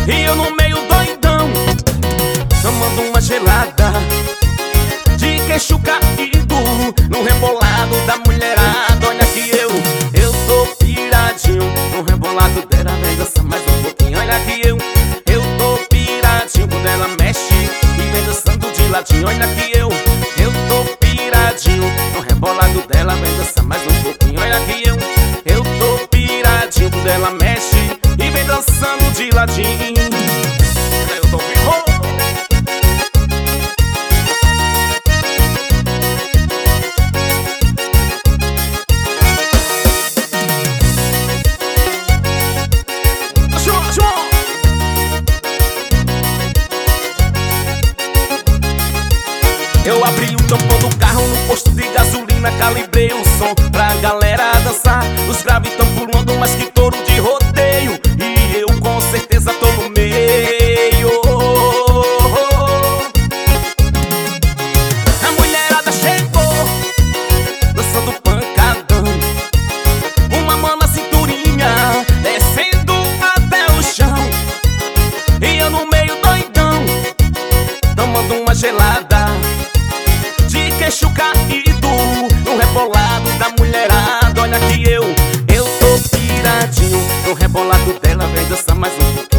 E eu no meio doidão, tomando uma gelada, de queixo caído, no rebolado da mulherada. Olha que eu tô piradinho, no rebolado dela vem dançar mais um pouquinho. Olha que eu tô piradinho, quando ela mexe e vem dançando de ladinho. Olha que eu tô piradinho, no rebolado dela vem dançar mais um pouquinho. Olha que eu tô piradinho, quando ela mexe e vem dançando de ladinho. Eu tô vivo. Eu abri o tampão do carro no posto de gasolina, calibrei o som pra galera dançar. Os graves tão pulando mais que touro de rodeio, e eu com certeza tô no meio. A mulherada chegou, dançando pancadão, uma mão na cinturinha, descendo até o chão. E eu no meio doidão, tomando uma gelada, de queixo caído, no rebolado da mulherada. Olha que eu tô piradinho, no rebolado dela vem dançar mais um pouquinho.